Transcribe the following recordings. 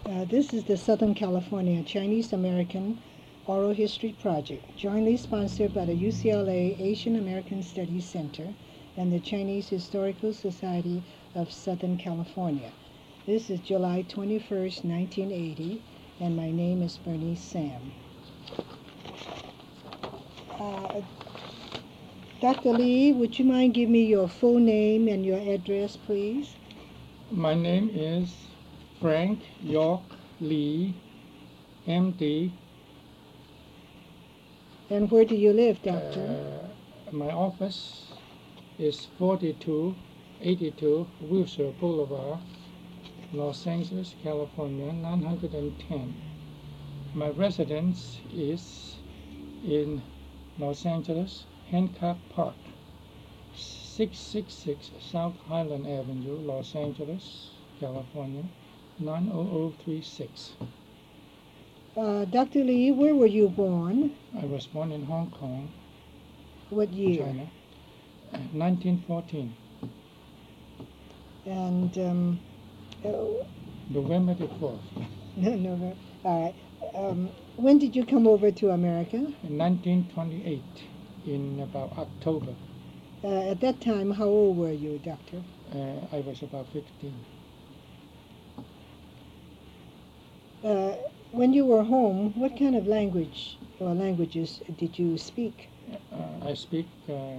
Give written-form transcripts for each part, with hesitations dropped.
This is the Southern California Chinese American Oral History Project, jointly sponsored by the UCLA Asian American Studies Center and the Chinese Historical Society of Southern California. This is July 21st, 1980, and my name is Bernice Sam. Uh, Dr. Lee, would you mind giving me your full name and your address, please? My name is Frank York Lee, MD. And where do you live, Doctor? My office is 4282 Wilshire Boulevard, Los Angeles, California, 910. My residence is in Los Angeles, Hancock Park, 666 South Highland Avenue, Los Angeles, California, 90036. Dr. Lee, where were you born? I was born in Hong Kong, What year? China, 1914, And November the 4th. no, all right. When did you come over to America? In 1928, in about October. At that time, how old were you, Doctor? I was about 15. When you were home, what kind of language or languages did you speak? I speak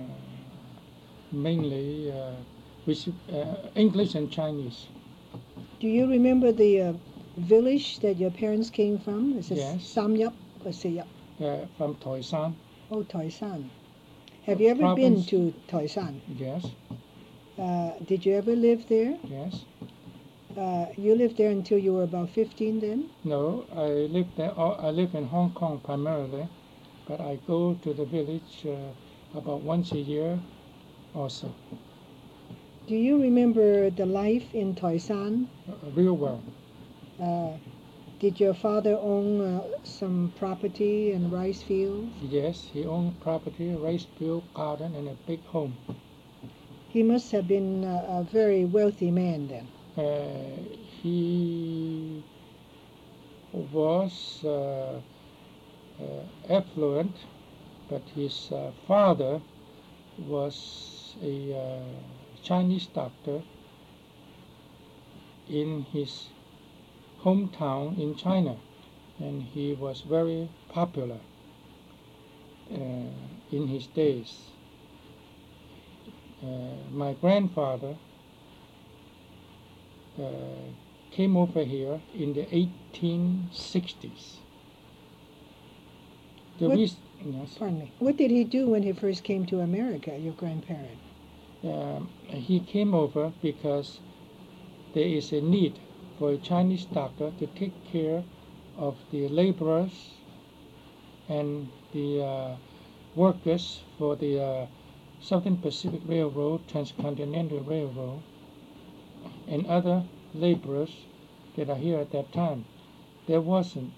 mainly English and Chinese. Do you remember the village that your parents came from? Is it Yes. Samyap or Siyap? From Toisan. Oh, Toisan. Have you ever been to Toisan? Yes, Did you ever live there? yes. You lived there until you were about 15 then? No, I live there. I live in Hong Kong primarily, but I go to the village about once a year or so. Do you remember the life in Toisan? Real well. Did your father own some property and rice fields? Yes, he owned property, rice field, garden, and a big home. He must have been a very wealthy man then. He was affluent, but his father was a Chinese doctor in his hometown in China, and he was very popular in his days. My grandfather came over here in the 1860s. Yes. Pardon me. What did he do when he first came to America, your grandparent? He came over because there is a need for a Chinese doctor to take care of the laborers and the workers for the Southern Pacific Railroad, Transcontinental Railroad, and other laborers that are here at that time. There wasn't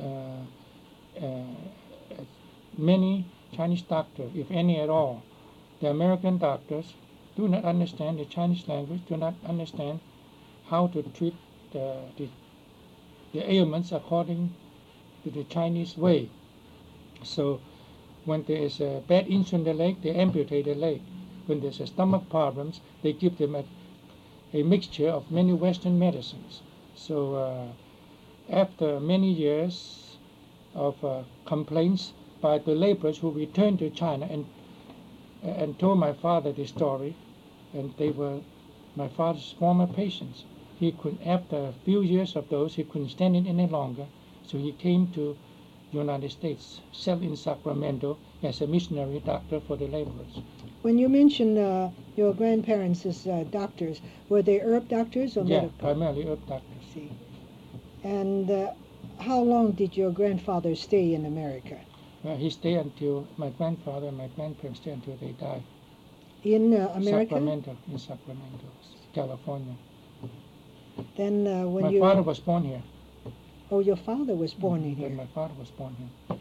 many Chinese doctors, if any at all. The American doctors do not understand the Chinese language, do not understand how to treat the ailments according to the Chinese way. So when there is a bad injury in the leg, they amputate the leg. When there's a stomach problems, they give them a mixture of many Western medicines. So after many years of complaints by the laborers who returned to China and told my father the story, and they were my father's former patients. He could, after a few years of those, he couldn't stand it any longer, so he came to the United States, settled in Sacramento as a missionary doctor for the laborers. When you mentioned your grandparents as doctors, were they herb doctors or medical? Yeah, primarily herb doctors. See. And how long did your grandfather stay in America? He stayed until my grandfather and my grandparents stayed until they died. In America? In Sacramento, California. Then when my father was born here. Oh, your father was born in here. My father was born here.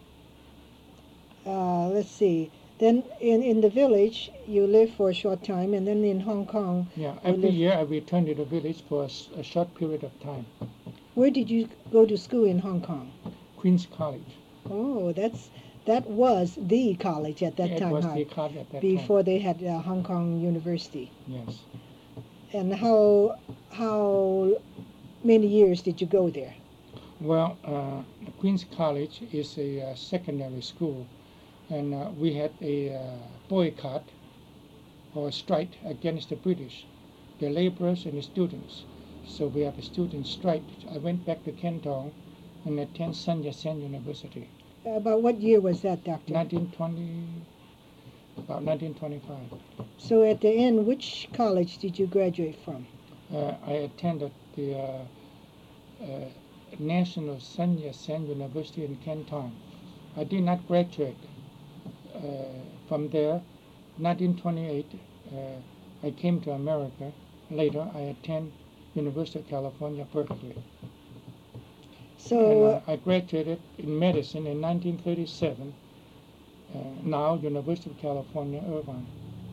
Let's see. Then in the village, you lived for a short time, and then in Hong Kong. Yeah, every year I return to the village for a short period of time. Where did you go to school in Hong Kong? Queen's College. Oh, that was the college at that It time, was huh? the college at that Before they had Hong Kong University. time. Yes. And how many years did you go there? Well, Queen's College is a secondary school, and we had a boycott or strike against the British, the laborers and the students. So we have a student strike. I went back to Canton and attended Sun Yat-sen University. About what year was that, Doctor? 1920, about 1925. So at the end, which college did you graduate from? I attended the National Sun Yat-sen University in Canton. I did not graduate from there. 1928, I came to America. Later, I attended University of California, Berkeley. So And I graduated in medicine in 1937. Now, University of California, Irvine.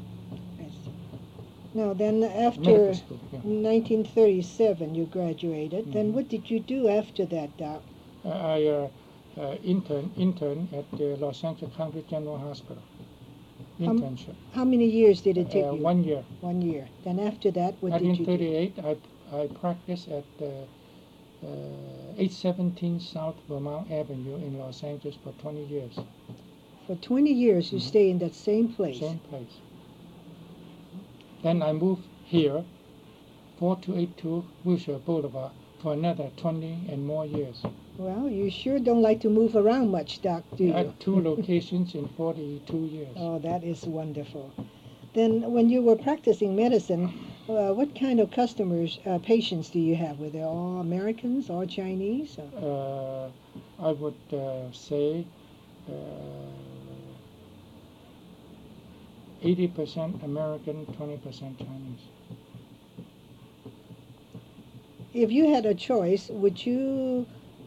now then after Medical school, yeah. 1937 you graduated. Then Mhm. what did you do after that, Doc? I interned at the Los Angeles County General Hospital. Internship. How many years did it take you? 1 year. 1 year. Then after that, what did you do? 1938, I practiced at 817 South Vermont Avenue in Los Angeles for 20 years. For 20 years you Mhm. stay in that same place. Same place. Then I moved here, 4282 Wilshire Boulevard, for another 20 and more years. Well, you sure don't like to move around much, Doc, do I you? had 2 locations in 42 years. Oh, that is wonderful. Then when you were practicing medicine, what kind of customers, patients do you have? Were they all Americans or Chinese? I would say 80% American, 20% Chinese. If you had a choice, would you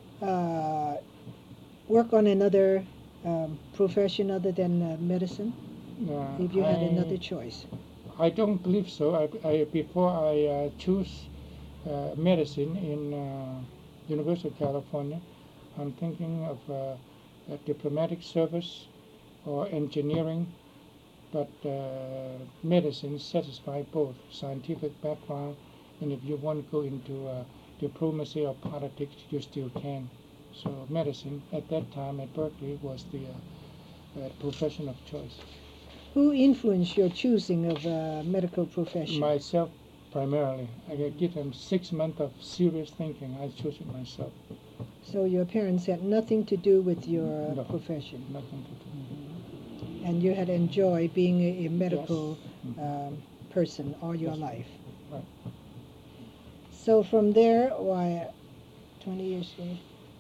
work on another profession other than medicine? If you had another choice. I don't believe so. Before I choose medicine in University of California, I'm thinking of a diplomatic service or engineering, but medicine satisfies both scientific background, and if you want to go into diplomacy or politics, you still can. So medicine at that time at Berkeley was the profession of choice. Who influenced your choosing of a medical profession? Myself primarily. I give them 6 months of serious thinking. I chose it myself. So your parents had nothing to do with your No. profession, Nothing to do. and you had enjoyed being a medical Yes. Mhm. person all your Yes. life. Right. So from there, 20 years ago.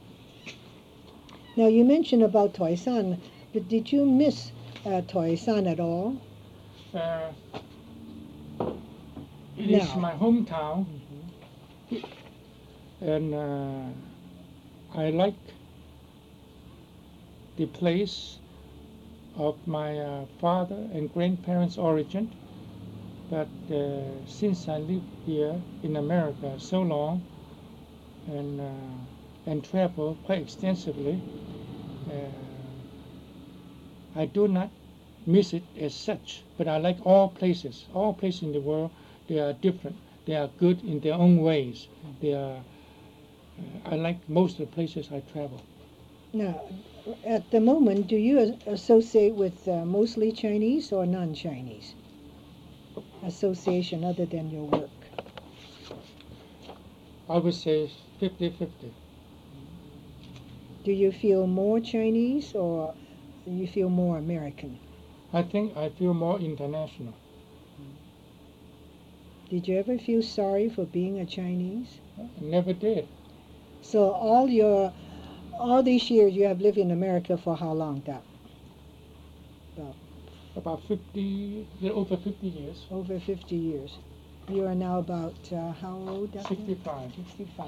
Now you mentioned about Toisan, but did you miss Toisan at all? It is No. my hometown, and I like the place of my father and grandparents' origin. But since I live here in America so long and travel quite extensively, I do not miss it as such. But I like all places. All places in the world, they are different. They are good in their own ways. They are. I like most of the places I travel. Now, at the moment, do you associate with mostly Chinese or non-Chinese association other than your work? I would say 50-50. Do you feel more Chinese or you feel more American? I think I feel more international. Did you ever feel sorry for being a Chinese? I never did. So all these years you have lived in America for how long, Doc? About 50, over 50 years. Over 50 years. You are now about how old, Doctor? 65. 65.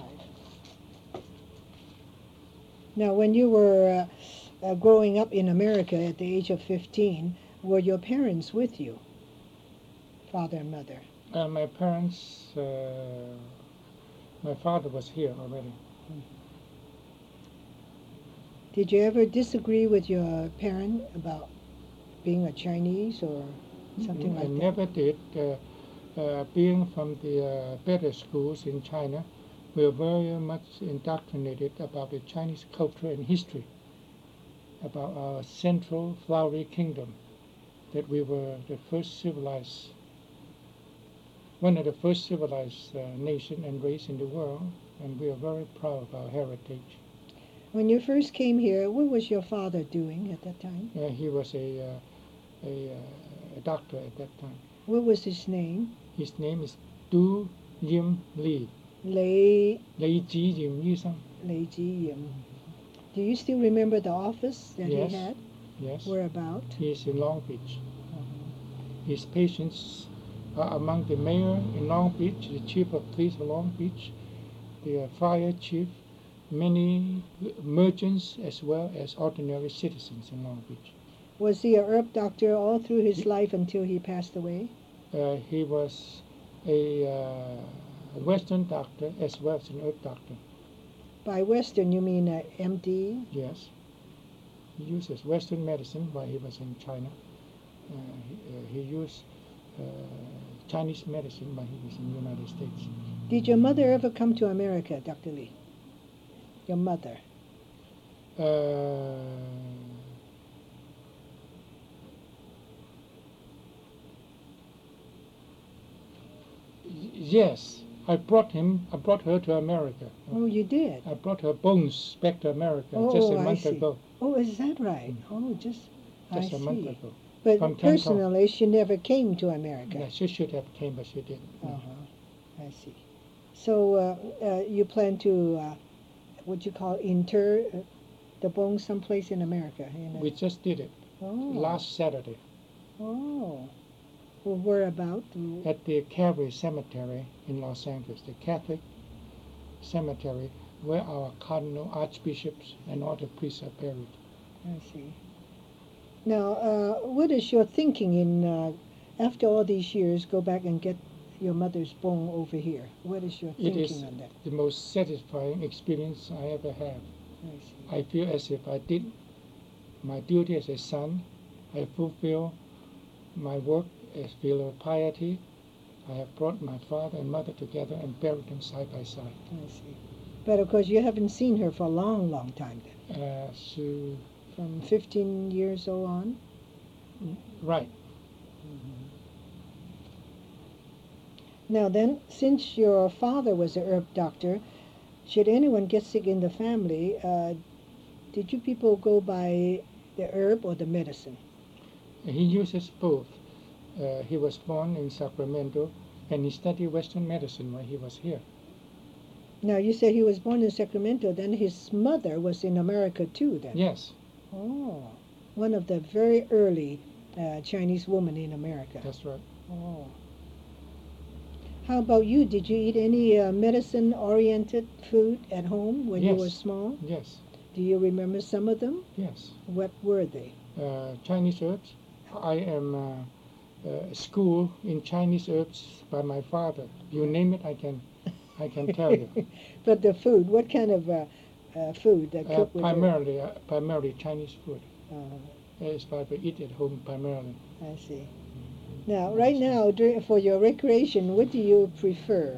Now, when you were growing up in America at the age of 15, were your parents with you, father and mother? My parents, my father was here already. Did you ever disagree with your parent about being a Chinese or something I like that? never did. Being from the better schools in China, we were very much indoctrinated about the Chinese culture and history, about our central flowery kingdom, that we were the first civilized, one of the first civilized nation and race in the world, and we are very proud of our heritage. When you first came here, what was your father doing at that time? He was a doctor at that time. What was his name? His name is Du Yim Li. Lei Ji Yim Yi Sang. Lei Ji Yim. Do you still remember the office that Yes. he had? Yes. Where about? He is in Long Beach. His patients are among the mayor in Long Beach, the chief of police of Long Beach, the fire chief, many merchants, as well as ordinary citizens in Long Beach. Was he a herb doctor all through his life until he passed away? He was a Western doctor as well as an herb doctor. By Western, you mean MD? Yes. He uses Western medicine while he was in China. He used Chinese medicine while he was in the United States. Did your mother ever come to America, Dr. Lee? Your mother? Yes, I brought her to America. Oh, you did? I brought her bones back to America Oh, just a I month see. ago. Oh, is that right? Oh, just I Just a month see. ago. But From Canton. personally, she never came to America. Yeah, she should have came, but she didn't. I see. So you plan to, what you call, inter the bones someplace in America? We just did it last Saturday Oh. Well, where about? at the Calvary Cemetery in Los Angeles, the Catholic cemetery where our cardinal archbishops and all the priests are buried. I see. Now, what is your thinking in, after all these years, go back and get your mother's bone over here? What is your It thinking is on that? the most satisfying experience I ever had. I see. I feel as if I did my duty as a son. I fulfill my work as filial piety. I have brought my father and mother together and buried them side by side. I see. But of course, you haven't seen her for a long, long time then. From 15 years old on? Right. Now then, since your father was a herb doctor, should anyone get sick in the family, did you people go by the herb or the medicine? He uses both. He was born in Sacramento and he studied Western medicine while he was here. Now, you say he was born in Sacramento, then his mother was in America too then? Yes. Oh, one of the very early Chinese women in America. That's right. Oh. How about you? Did you eat any medicine-oriented food at home when you were Yes. small? Yes. Do you remember some of them? Yes. What were they? Chinese herbs. I am schooled in Chinese herbs by my father. You name it, I can tell you. But the food, what kind of food that cooked with Primarily Chinese food. It's what we eat at home primarily. I see. Now, right now, for your recreation, what do you prefer?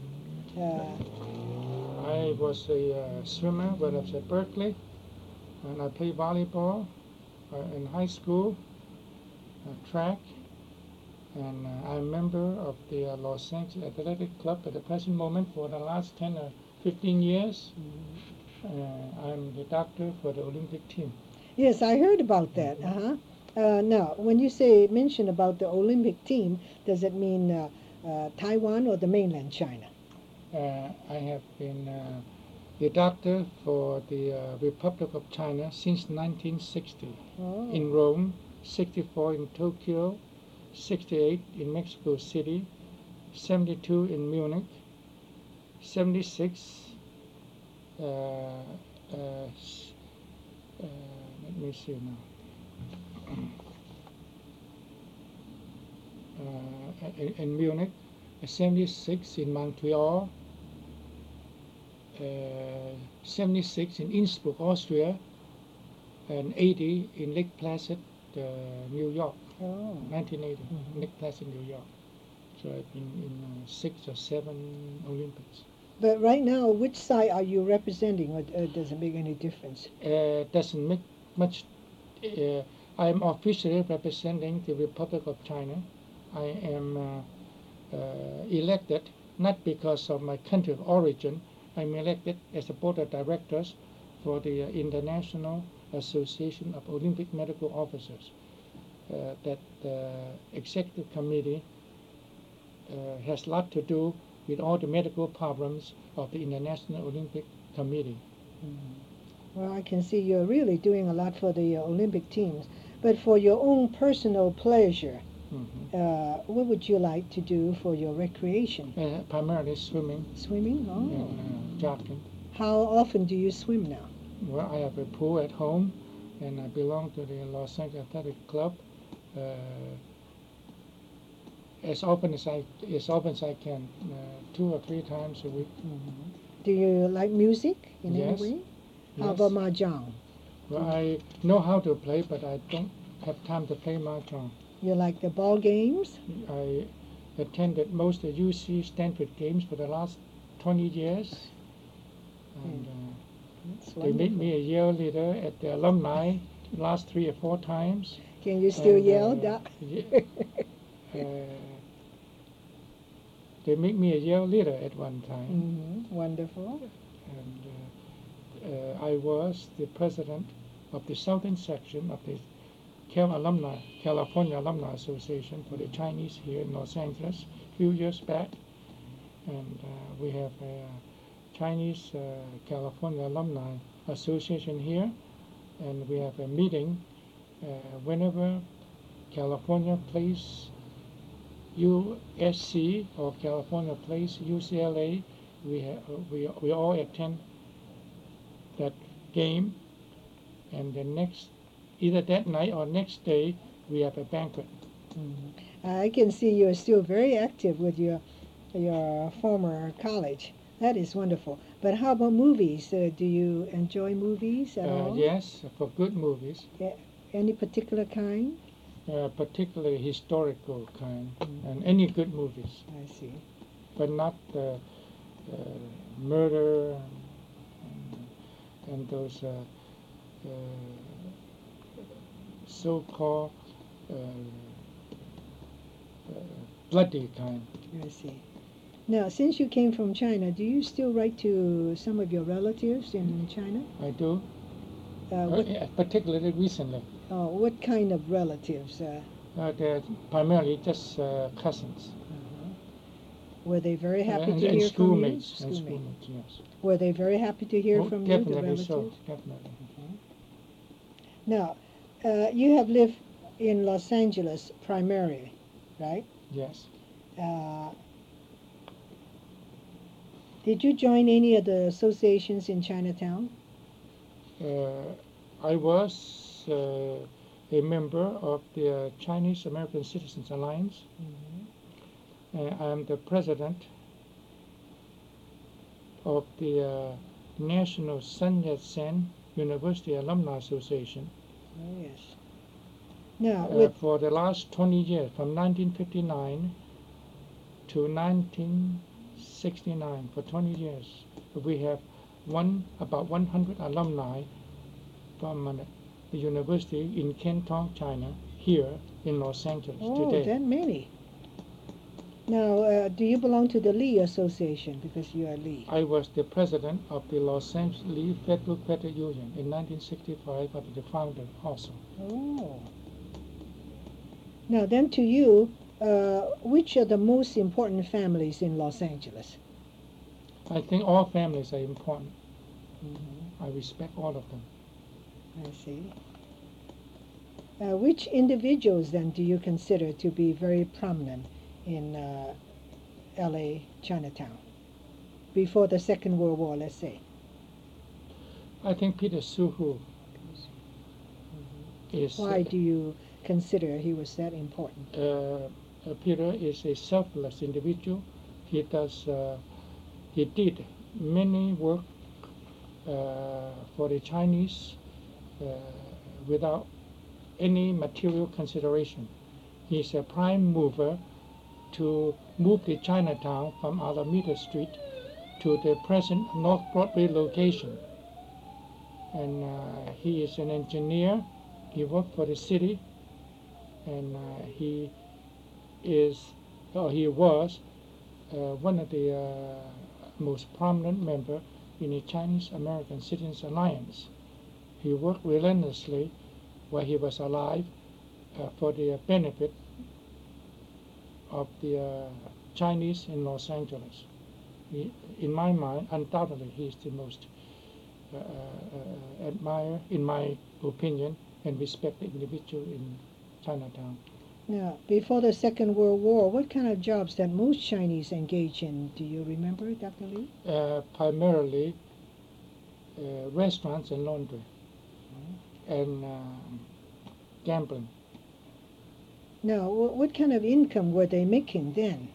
I was a swimmer when I was at Berkeley, and I played volleyball in high school, track, and I'm a member of the Los Angeles Athletic Club at the present moment for the last 10 or 15 years. I'm the doctor for the Olympic team. Yes, I heard about that. Now, when you mention about the Olympic team, does it mean Taiwan or the mainland China? I have been the doctor for the Republic of China since 1960 in Rome, 64 in Tokyo, 68 in Mexico City, 72 in Munich, 76 let me see now. In Munich, 76 in Montreal, 76 in Innsbruck, Austria, and 80 in Lake Placid, New York. Oh. 1980, Mhm. Lake Placid, New York. So I've been in 6 or 7 Olympics. But right now, which side are you representing, or does it make any difference? Doesn't make much. I'm officially representing the Republic of China. I am elected not because of my country of origin. I'm elected as a board of directors for the International Association of Olympic Medical Officers. That executive committee has a lot to do with all the medical problems of the International Olympic Committee. Well, I can see you're really doing a lot for the Olympic teams. But for your own personal pleasure, what would you like to do for your recreation? Primarily swimming Swimming? Oh. and jogging. How often do you swim now? Well, I have a pool at home, and I belong to the Los Angeles Athletic Club. As often as I can, 2 or 3 times a week. Do you like music in Yes. any way? How Yes. about mahjong? Well, I know how to play, but I don't have time to play mahjong. You like the ball games? I attended most of UC Stanford games for the last 20 years. And That's they made wonderful. me a year leader at the alumni the last 3 or 4 times. Can you still And, yell? Doc? They made me a year leader at one time. Wonderful. And I was the president of the southern section of the California Alumni Association for the Chinese here in Los Angeles a few years back. And we have a Chinese California Alumni Association here, and we have a meeting whenever California plays USC or California plays UCLA. We all attend that game, and the either that night or next day we have a banquet. I can see you're still very active with your former college. That is wonderful. But how about movies? Do you enjoy movies at all? Yes, for good movies. Any particular kind? Particularly historical kind, and any good movies, I see. but not murder and those so-called bloody kind. I see. Now, since you came from China, do you still write to some of your relatives in China? I do, particularly recently. What kind of relatives? They're primarily just cousins. Were they very happy and to hear schoolmates, from you? and schoolmates, yes. Were they very happy to hear from you, the Definitely relatives? so, definitely. Now, you have lived in Los Angeles primarily, right? Yes. Did you join any of the associations in Chinatown? I was a member of the Chinese American Citizens Alliance. I'm the president of the National Sun Yat-sen University Alumni Association. Oh, yes. Now, for the last 20 years, from 1959 to 1969, for 20 years, we have about 100 alumni from the university in Canton, China, here in Los Angeles today. Oh, that many. Now, do you belong to the Lee Association because you are Lee? I was the president of the Los Angeles Lee Federal Credit Union in 1965. I was the founder also. Oh. Now, then to you, which are the most important families in Los Angeles? I think all families are important. I respect all of them. I see. Which individuals, then, do you consider to be very prominent in L.A. Chinatown before the Second World War, let's say? I think Peter Suhu is... Why do you consider he was that important? Peter is a selfless individual. He does he did many work for the Chinese without any material consideration. He's a prime mover to move the Chinatown from Alameda Street to the present North Broadway location. And he is an engineer. He worked for the city, and he was one of the most prominent members in the Chinese American Citizens Alliance. He worked relentlessly while he was alive for the benefit of the Chinese in Los Angeles. In my mind, undoubtedly, he is the most admired, in my opinion, and respected individual in Chinatown. Now, before the Second World War, what kind of jobs that most Chinese engage in? Do you remember, Dr. Lee? Primarily restaurants and laundry, and gambling. Now, what kind of income were they making then?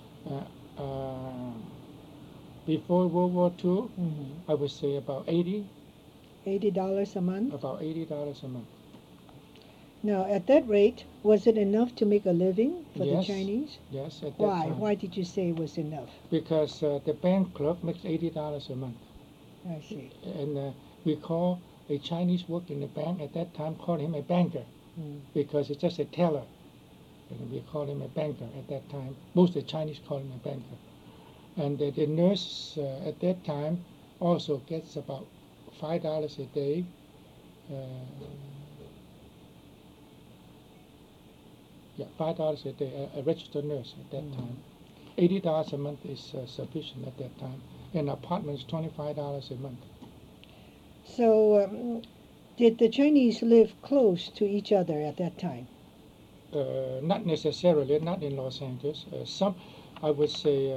Before World War II, I would say about $80 a month? About $80 a month. Now, at that rate, was it enough to make a living for the Chinese? Yes, at that Why? time. Why did you say it was enough? Because the bank clerk makes $80 a month. I see. And we call a Chinese work in the bank at that time, called him a banker, because it's just a teller. And we call him a banker at that time. Most of the Chinese call him a banker. And the nurse at that time also gets about $5 a day. $5 a day, a registered nurse at that time. $80 a month is sufficient at that time. And apartments, $25 a month. So, did the Chinese live close to each other at that time? Not necessarily, not in Los Angeles. Some, I would say,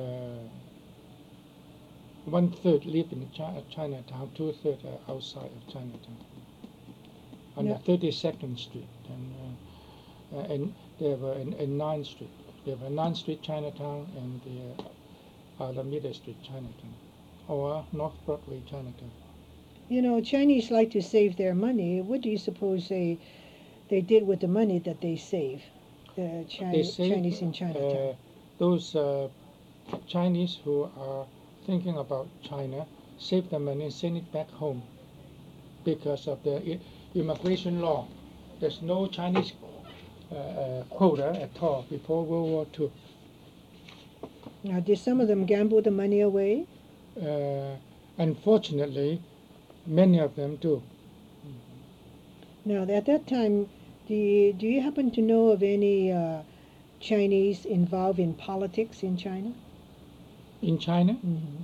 1/3 live in Chinatown, 2/3 outside of Chinatown, on the 32nd Street, and there were in 9th Street. There were 9th Street Chinatown and the Alameda Street Chinatown, or North Broadway Chinatown. You know, Chinese like to save their money. What do you suppose they did with the money that they save? Chinese in Chinatown. Those Chinese who are thinking about China save the money and send it back home because of the immigration law. There's no Chinese quota at all before World War II. Now, did some of them gamble the money away? Unfortunately, many of them do. Now, at that time, do you happen to know of any Chinese involved in politics in China? In China?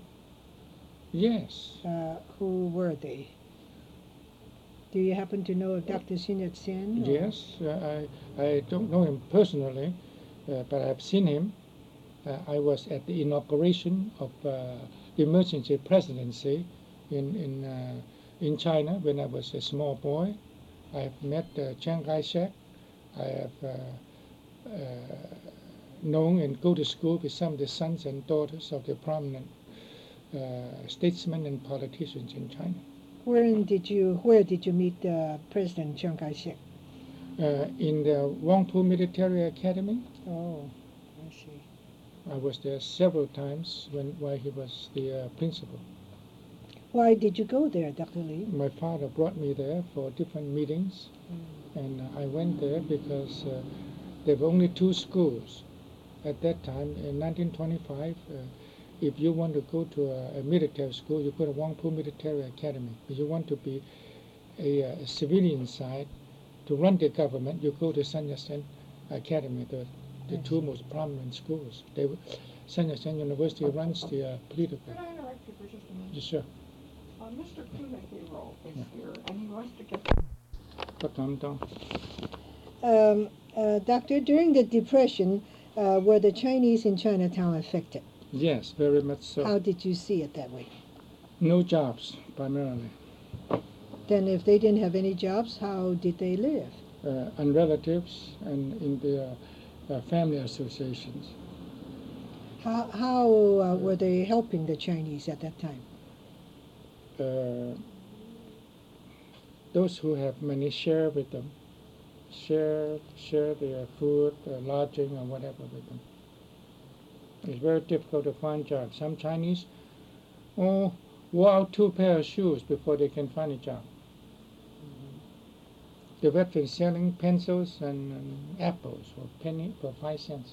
Yes. Who were they? Do you happen to know of Dr. Sun Yat-sen? Yes, I don't know him personally, but I've seen him. I was at the inauguration of the emergency presidency in China when I was a small boy. I have met Chiang Kai-shek. I have known and go to school with some of the sons and daughters of the prominent statesmen and politicians in China. Where did you meet President Chiang Kai-shek? In the Wangpu Military Academy. Oh, I see. I was there several times while he was the principal. Why did you go there, Dr. Lee? My father brought me there for different meetings, and I went there because there were only 2 schools at that time. In 1925, if you want to go to a military school, you go to Wangpu Military Academy. If you want to be a civilian side, to run the government, you go to Sun Yat-sen Academy, the 2 most prominent schools. Sun Yat-sen University runs the political. Could I interrupt you for just a minute? Yes, sir. Mr. Kunihiro is here, and he wants to get... Doctor, during the Depression, were the Chinese in Chinatown affected? Yes, very much so. How did you see it that way? No jobs, primarily. Then if they didn't have any jobs, how did they live? And relatives and in the family associations. How were they helping the Chinese at that time? Those who have money share with them, share their food, lodging, or whatever with them. It's very difficult to find jobs. Some Chinese wore out 2 pairs of shoes before they can find a job. They went from selling pencils and apples for penny for 5 cents.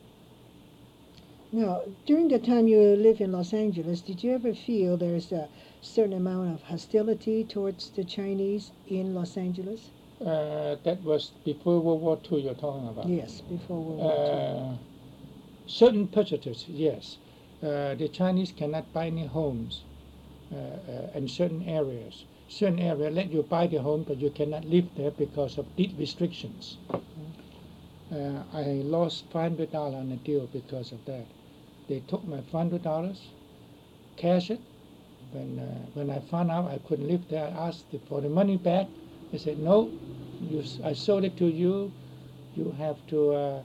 Now, during the time you lived in Los Angeles, did you ever feel there's a certain amount of hostility towards the Chinese in Los Angeles? That was before World War II you're talking about. Yes, before World War II. Certain prejudices, yes. The Chinese cannot buy any homes in certain areas. Certain areas let you buy the home, but you cannot live there because of deed restrictions. I lost $500 on a deal because of that. They took my $500, cash it. When I found out I couldn't live there, I asked for the money back. They said, "No, I sold it to you. You have to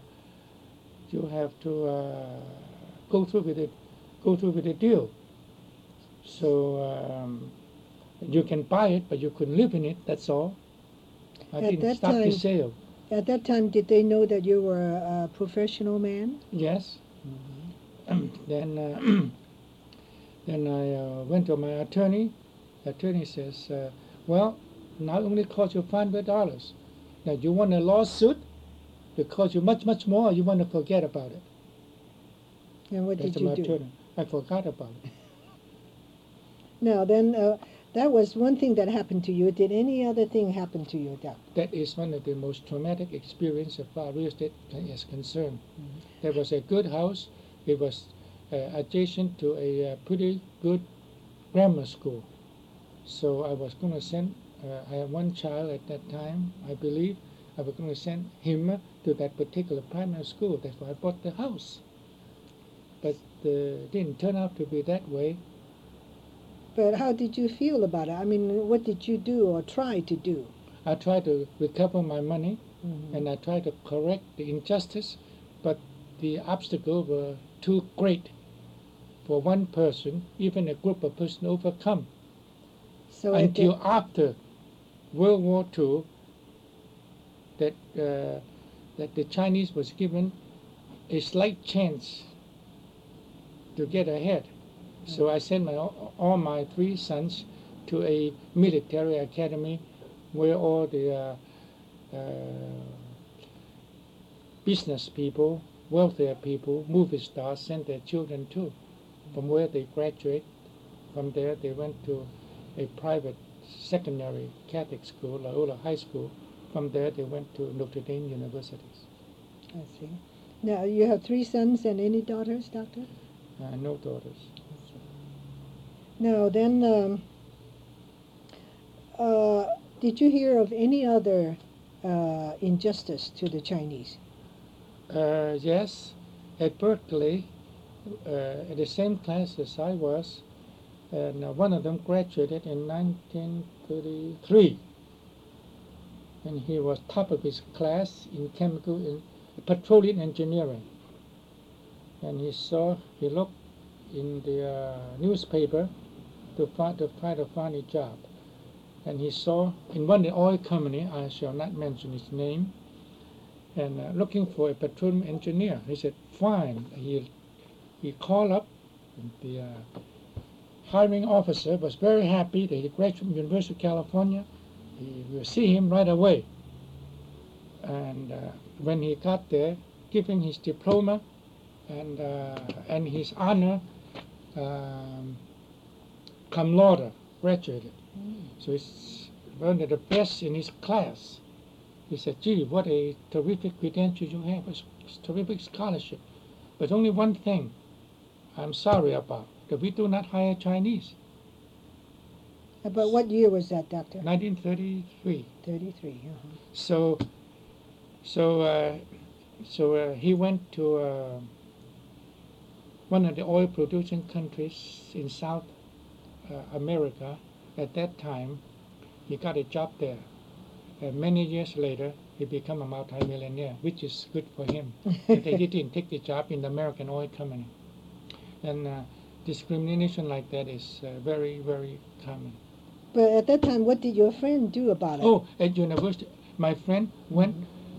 go through with the deal. So you can buy it, but you couldn't live in it. That's all." I didn't stop the sale. At that time, did they know that you were a professional man? Yes. Then I went to my attorney. The attorney says, "Well, not only cost you $500. Now you want a lawsuit? It cost you much, much more. You want to forget about it." And what That's did you my do? attorney. I forgot about it. Now then, that was one thing that happened to you. Did any other thing happen to you, Doc? That is one of the most traumatic experiences as far as real estate is concerned. There was a good house. It was adjacent to a pretty good grammar school. So I was going to send, I had one child at that time, I believe. I was going to send him to that particular primary school. That's why I bought the house. But it didn't turn out to be that way. But how did you feel about it? I mean, what did you do or try to do? I tried to recover my money, Mm-hmm. and I tried to correct the injustice, but the obstacles were too great for one person, even a group of persons, to overcome. So Until after World War II, that the Chinese was given a slight chance to get ahead. So I sent all my 3 sons to a military academy where all the business people, wealthier people, movie stars sent their children to. From where they graduate, from there they went to a private secondary Catholic school, Loyola High School. From there they went to Notre Dame universities. I see. Now, you have 3 sons and any daughters, Doctor? No daughters. Now, then, did you hear of any other injustice to the Chinese? Yes, at Berkeley, at the same class as I was, and one of them graduated in 1933, and he was top of his class in petroleum engineering. And he looked in the newspaper to try to find a job, and he saw in one of the oil company, I shall not mention his name, and looking for a petroleum engineer. He said, "Fine." He called up the hiring officer. Was very happy that he graduated from University of California. He will see him right away. And when he got there, giving his diploma and his honor cum laude, graduated. So he's one of the best in his class. He said, "Gee, what a terrific credential you have, a terrific scholarship. But only one thing I'm sorry about, that we do not hire Chinese." About what year was that, Doctor? 1933. 33. So he went to one of the oil-producing countries in South America. At that time, he got a job there. Many years later, he became a multimillionaire, which is good for him. But he didn't take the job in the American Oil Company. And discrimination like that is very, very common. But at that time, what did your friend do about it? Oh, at university, my friend went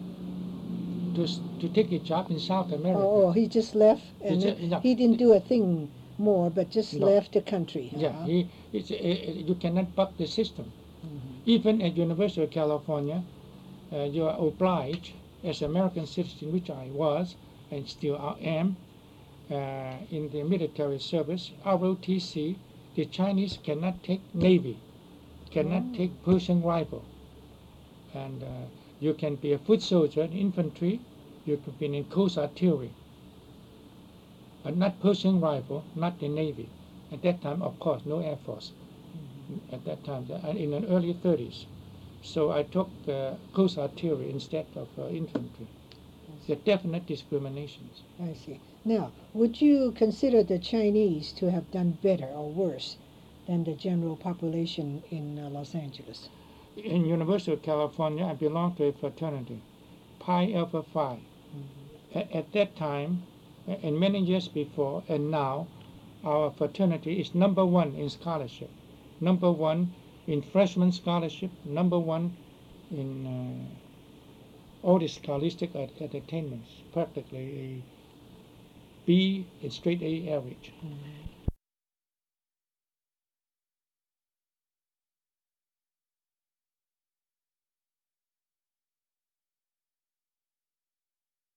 to take a job in South America. Oh, he just left, and he didn't do a thing more, but just No. left the country. Yeah, you cannot buck the system. Mhm. Even at University of California, you are obliged, as American citizen, which I was and still am, in the military service, ROTC, the Chinese cannot take Navy, cannot take Pershing rifle. And you can be a foot soldier, infantry, you could be in Coast Artillery, but not Pershing rifle, not the Navy. At that time, of course, no Air Force. At that time, in the early 30s. So I took Coast Artillery instead of infantry. There are definite discriminations. I see. Now, would you consider the Chinese to have done better or worse than the general population in Los Angeles? In University of California, I belonged to a fraternity, Pi Alpha Phi. At that time, and many years before, and now, our fraternity is number one in scholarship, number one in freshman scholarship, number one in all the scholastic attainments, practically a B and straight A average.